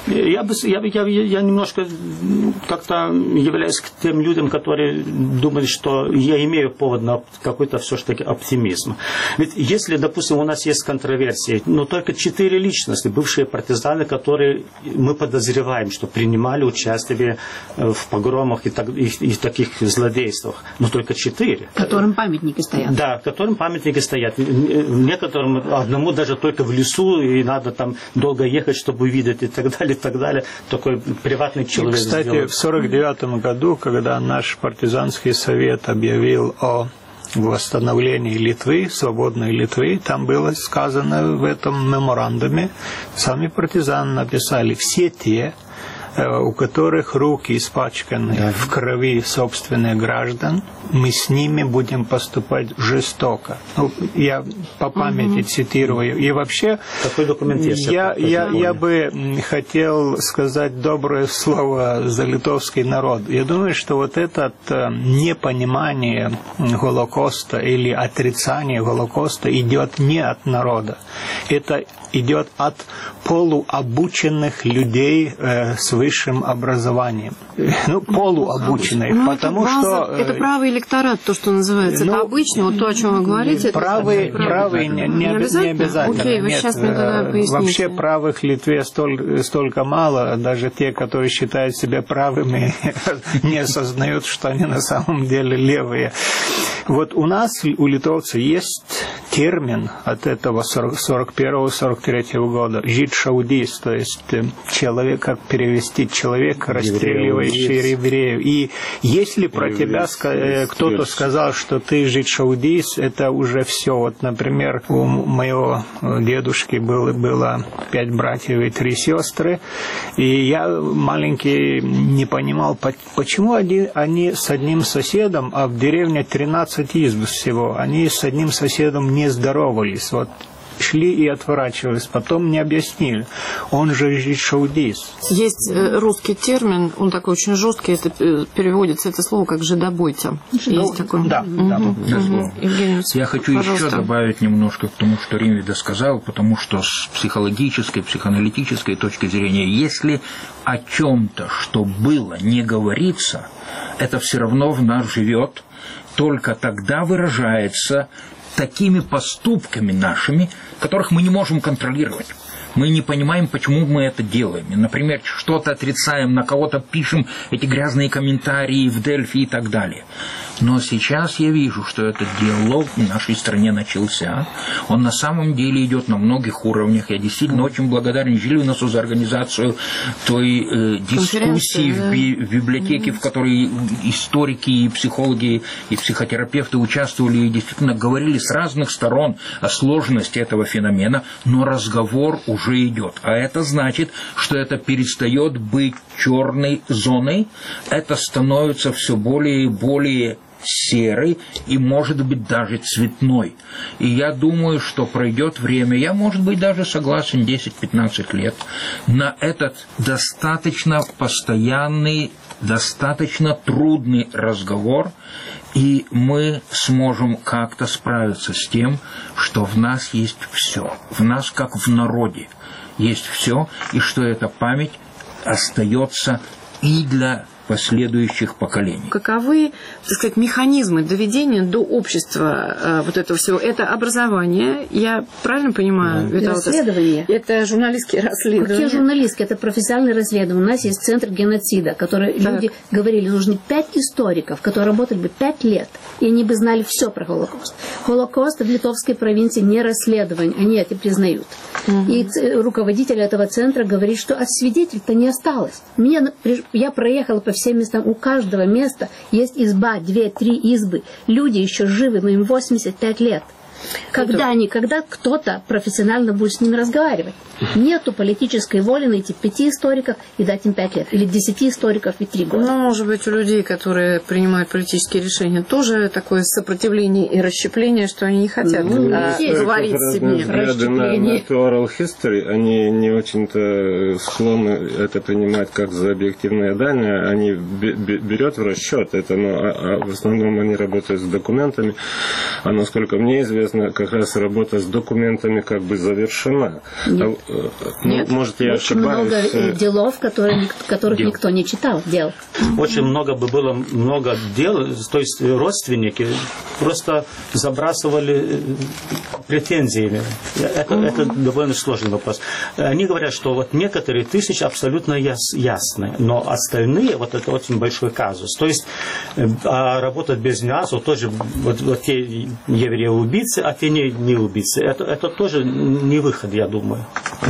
я немножко как-то являюсь к тем людям, которые думают, что я имею повод на какой-то все-таки оптимизм. Ведь если, допустим, у нас есть контроверсии, но только 4 личности, бывшие партизаны, которые мы подозреваем, что принимали участие в погромах и таких злодействах, но только 4. Которым памятники стоят. Да, которым памятники стоят. Некоторым одному даже только в лесу, и надо там долго ехать, чтобы увидеть, и так далее, и так далее. Такой приватный человек. Кстати, в 1949 году, когда наш партизанский совет объявил о восстановлении Литвы, свободной Литвы, там было сказано в этом меморандуме, сами партизаны написали, все те, у которых руки испачканы в крови собственных граждан, мы с ними будем поступать жестоко. Я по памяти цитирую. И вообще, такой документ есть, я бы хотел сказать доброе слово за литовский народ. Я думаю, что вот это непонимание Голокоста или отрицание Голокоста идет не от народа. Это идет от полуобученных людей с высшим образованием. Полуобученных, потому что... Это правый электорат, то, что называется. Это обычно, то, о чем вы говорите. Правый не обязательно. Окей, вы сейчас мне тогда поясните. Вообще правых в Литве столько мало, даже те, которые считают себя правыми, не осознают, что они на самом деле левые. Вот у нас, у литовцев, есть термин от этого 41-43 года «жидшаудис», то есть человек, как перевести, человек, расстреливающий евреев. И если про тебя кто-то сказал, что ты жидшаудис, это уже все. Вот, например, у моего дедушки было 5 братьев и 3 сестры, и я маленький не понимал, почему они с одним соседом, а в деревне 13 изб всего, они с одним соседом не здоровались. Вот шли и отворачивались, потом не объяснили. Он же жидшаудис. Есть русский термин, он такой очень жесткий, это переводится это слово как «жидобойца». Есть такой. Да. Я хочу еще добавить немножко к тому, что Римвида сказал, потому что с психологической, психоаналитической точки зрения, если о чем-то, что было, не говорится, это все равно в нас живет, только тогда выражается такими поступками нашими, которых мы не можем контролировать. Мы не понимаем, почему мы это делаем. Например, что-то отрицаем, на кого-то пишем эти грязные комментарии в Дельфи и так далее. Но сейчас я вижу, что этот диалог в нашей стране начался. Он на самом деле идет на многих уровнях. Я действительно очень благодарен Жилинасу за организацию той дискуссии в библиотеке, в которой историки, и психологи, и психотерапевты участвовали и действительно говорили с разных сторон о сложности этого феномена, но разговор уже идет. А это значит, что это перестает быть черной зоной, это становится все более и более серый и, может быть, даже цветной. И я думаю, что пройдет время, я, может быть, даже согласен 10-15 лет на этот достаточно постоянный, достаточно трудный разговор, и мы сможем как-то справиться с тем, что в нас есть все. В нас, как в народе, есть все, и что эта память остается и для последующих поколений. Каковы, так сказать, механизмы доведения до общества вот этого всего? Это образование, я правильно понимаю? Да. Расследование. Это журналистские расследования. Какие журналистские? Это профессиональные расследования. У нас есть центр геноцида, который люди говорили, нужны 5 историков, которые работали бы 5 лет, и они бы знали все про Холокост. Холокост в литовской провинции не расследование, они это признают. И руководитель этого центра говорит, что от свидетелей-то не осталось. Я проехала по всем местам, у каждого места есть изба, 2-3 избы. Люди еще живы, но им 85 лет. Когда кто-то профессионально будет с ними разговаривать? Нету политической воли найти 5 историков и дать им 5 лет. Или 10 историков и 3 года. Ну, может быть, у людей, которые принимают политические решения, тоже такое сопротивление и расщепление, что они не хотят говорить себе. На oral history, они не очень-то склонны это принимать как за объективные данные. Они берут в расчет это, но в основном они работают с документами. А насколько мне известно, как раз работа с документами как бы завершена. Нет. Может, я ошибаюсь. Очень много делов, которых никто не читал. Дел. Очень много дел, то есть родственники просто забрасывали претензиями. Это довольно сложный вопрос. Они говорят, что вот некоторые тысячи абсолютно ясны, но остальные, вот это очень большой казус. То есть работать без мяса, тоже вот те евреи-убийцы, а те не убийцы. Это тоже не выход, я думаю.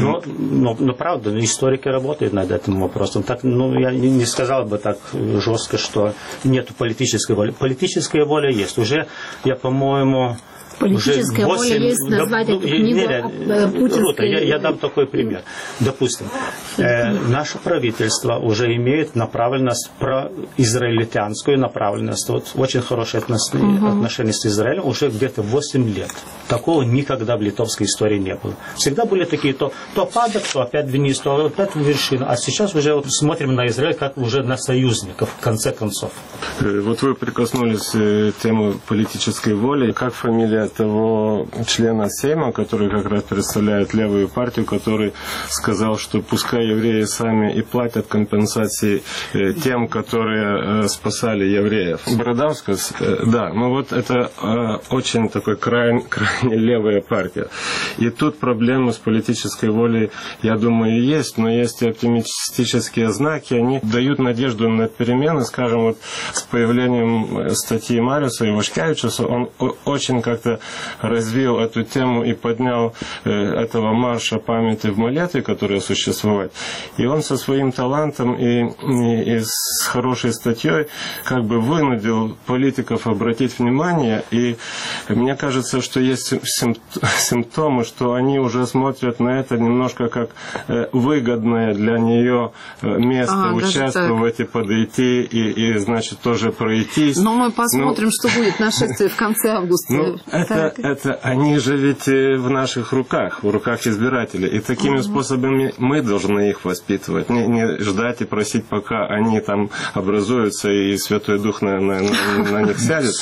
Но правда, историки работают над этим вопросом. Так, я не сказал бы так жестко, что нет политической воли. Политическая воля есть. Уже, я, по-моему... Политическая воля есть назвать эту книгу путинской... Я дам такой пример. Допустим, наше правительство уже имеет направленность израильтянскую направленность. Вот, очень хорошие отношения с Израилем уже где-то 8 лет. Такого никогда в литовской истории не было. Всегда были такие то падок, то опять вниз, то опять вершина. А сейчас уже смотрим на Израиль как уже на союзников, в конце концов. Вот вы прикоснулись к теме политической воли. Как фамилия того члена Сейма, который как раз представляет левую партию, который сказал, что пускай евреи сами и платят компенсации тем, которые спасали евреев. Бородавскас, да, вот это очень такой крайне левая партия. И тут проблемы с политической волей, я думаю, есть, но есть и оптимистические знаки, они дают надежду на перемены, скажем, вот с появлением статьи Мариуса и Вашкевичуса, он очень как-то развил эту тему и поднял этого марша памяти в Молитве, который существует. И он со своим талантом и с хорошей статьей как бы вынудил политиков обратить внимание. И мне кажется, что есть симптомы, что они уже смотрят на это немножко как выгодное для нее место участвовать и подойти, и значит, тоже пройтись. Но мы посмотрим, что будет нашествие в конце августа. Это они же ведь в наших руках, в руках избирателей. И такими способами мы должны их воспитывать. Не ждать и просить, пока они там образуются и Святой Дух на них сядет.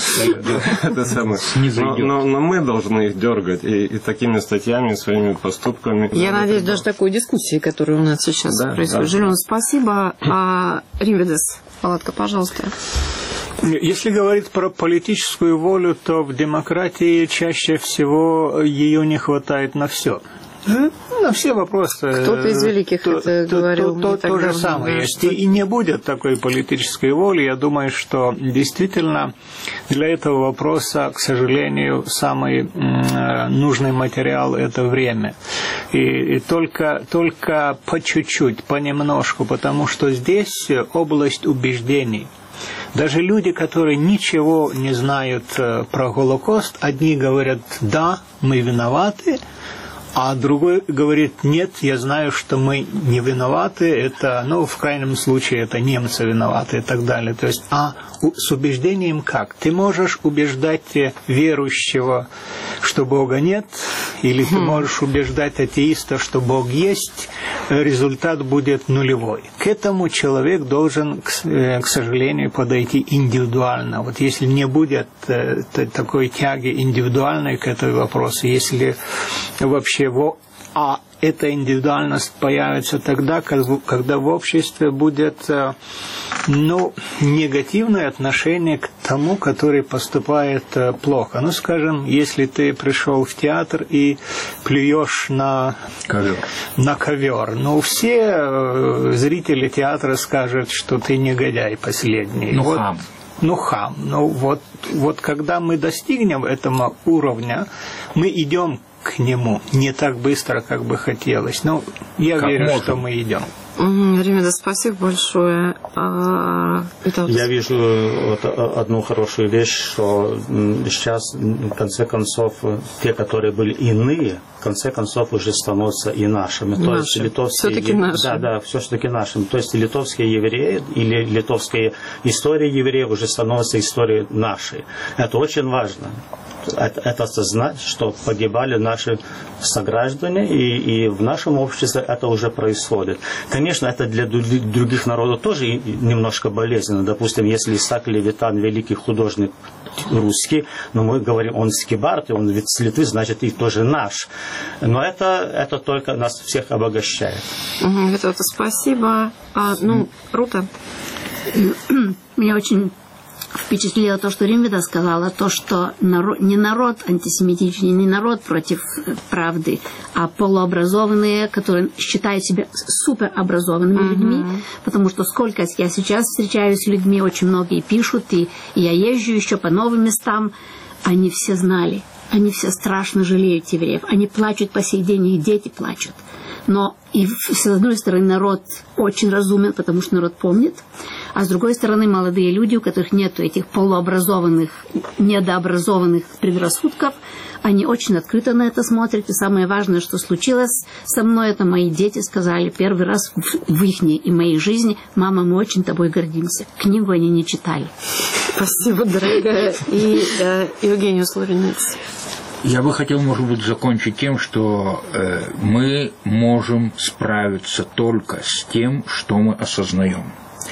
Но мы должны их дергать и такими статьями, своими поступками. Я надеюсь, даже такой дискуссии, которая у нас сейчас происходит. Жилен, спасибо. Римвидес, Палатка, пожалуйста. Если говорить про политическую волю, то в демократии чаще всего ее не хватает на все. На все вопросы. Кто-то из великих это говорил. То же самое есть. И не будет такой политической воли. Я думаю, что действительно для этого вопроса, к сожалению, самый нужный материал – это время. И только по чуть-чуть, понемножку, потому что здесь область убеждений. Даже люди, которые ничего не знают про Холокост, одни говорят: да, мы виноваты, а другой говорит: нет, я знаю, что мы не виноваты, это, в крайнем случае, это немцы виноваты и так далее. То есть, с убеждением как? Ты можешь убеждать верующего, что Бога нет, или ты можешь убеждать атеиста, что Бог есть, результат будет нулевой. К этому человек должен, к сожалению, подойти индивидуально. Вот если не будет такой тяги индивидуальной к этому вопросу, если вообще эта индивидуальность появится тогда, когда в обществе будет негативное отношение к тому, который поступает плохо. Скажем, если ты пришел в театр и плюешь на ковер. Все зрители театра скажут, что ты негодяй последний. Хам. Вот когда мы достигнем этого уровня, мы идем к нему не так быстро, как бы хотелось. Я верю, что мы идем. Ремеда, спасибо большое. Я вижу одну хорошую вещь, что сейчас, в конце концов, те, которые были иные, в конце концов уже становятся и нашими. То есть литовские, все-таки нашими. Да, все-таки нашими. То есть литовские евреи или литовские истории евреев уже становятся историей нашей. Это очень важно. Это осознать, что погибали наши сограждане, и в нашем обществе это уже происходит. Конечно, это для других народов тоже немножко болезненно. Допустим, если Исаак Левитан, великий художник русский, но мы говорим, он скибард, он ведь с Литвы, значит, и тоже наш. Но это только нас всех обогащает. Это спасибо. Рута? Меня очень впечатлило то, что Римведа сказала, то, что не народ антисемитичный, не народ против правды, а полуобразованные, которые считают себя суперобразованными людьми, потому что сколько я сейчас встречаюсь с людьми, очень многие пишут, и я езжу еще по новым местам, они все знали, они все страшно жалеют евреев, они плачут по сей день, их дети плачут. Но и с одной стороны народ очень разумен, потому что народ помнит, а с другой стороны молодые люди, у которых нет этих полуобразованных, недообразованных предрассудков, они очень открыто на это смотрят. И самое важное, что случилось со мной, это мои дети сказали первый раз в их и моей жизни: мама, мы очень тобой гордимся. Книгу они не читали. Спасибо, дорогая. И Евгений Славенец. Я бы хотел, может быть, закончить тем, что мы можем справиться только с тем, что мы осознаем.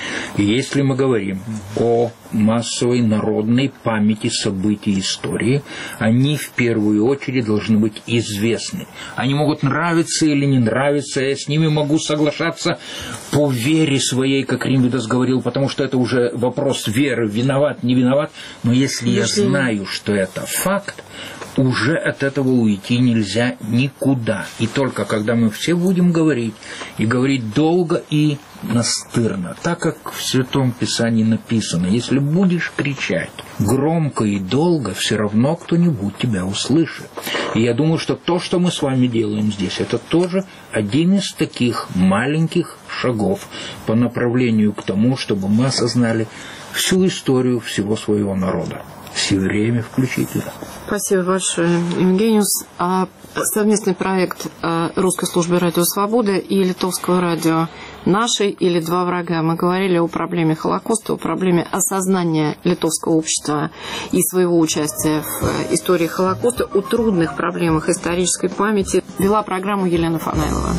И если мы говорим о массовой народной памяти событий истории, они в первую очередь должны быть известны. Они могут нравиться или не нравиться, я с ними могу соглашаться по вере своей, как Римведас говорил, потому что это уже вопрос веры, виноват, не виноват. Но если я знаю, что это факт, уже от этого уйти нельзя никуда. И только когда мы все будем говорить, и говорить долго и настырно, так как в Святом Писании написано: если будешь кричать громко и долго, все равно кто-нибудь тебя услышит. И я думаю, что то, что мы с вами делаем здесь, это тоже один из таких маленьких шагов по направлению к тому, чтобы мы осознали всю историю всего своего народа, с евреями включительно. Спасибо большое, Евгениус. Совместный проект Русской службы Радио Свобода и Литовского радио «Наши» или «Два врага». Мы говорили о проблеме Холокоста, о проблеме осознания литовского общества и своего участия в истории Холокоста, о трудных проблемах исторической памяти. Вела программу Елена Фанайлова.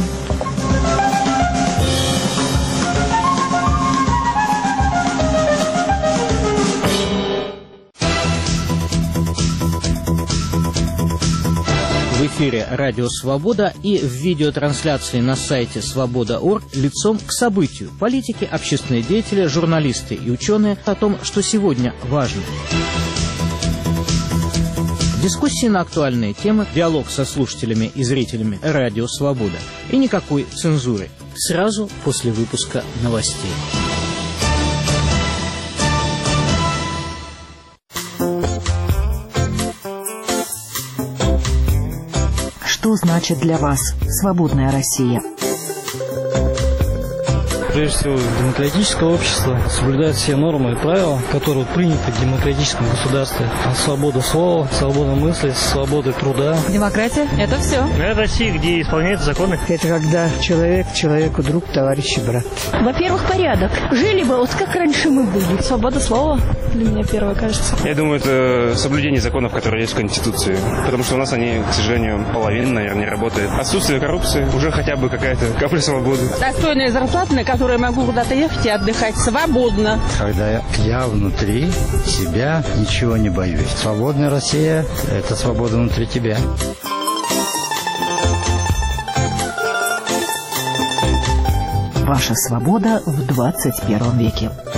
В эфире «Радио Свобода» и в видеотрансляции на сайте свобода.орг лицом к событию. Политики, общественные деятели, журналисты и ученые о том, что сегодня важно. дискуссии на актуальные темы, диалог со слушателями и зрителями «Радио Свобода» и никакой цензуры. Сразу после выпуска новостей. Что значит для вас свободная Россия? Прежде всего, демократическое общество соблюдает все нормы и правила, которые приняты в демократическом государстве. Свобода слова, свобода мысли, свобода труда. Демократия – это все. Это Россия, где исполняются законы. Это когда человек человеку друг, товарищ и брат. Во-первых, порядок. Жили бы вот как раньше мы были. Свобода слова для меня первое, кажется. Я думаю, это соблюдение законов, которые есть в Конституции. Потому что у нас они, к сожалению, половина, наверное, не работает. Отсутствие коррупции, уже хотя бы какая-то капля свободы. Достойная зарплата, на которую я могу куда-то ехать и отдыхать свободно. Когда я внутри себя ничего не боюсь. Свободная Россия – это свобода внутри тебя. Ваша свобода в 21 веке.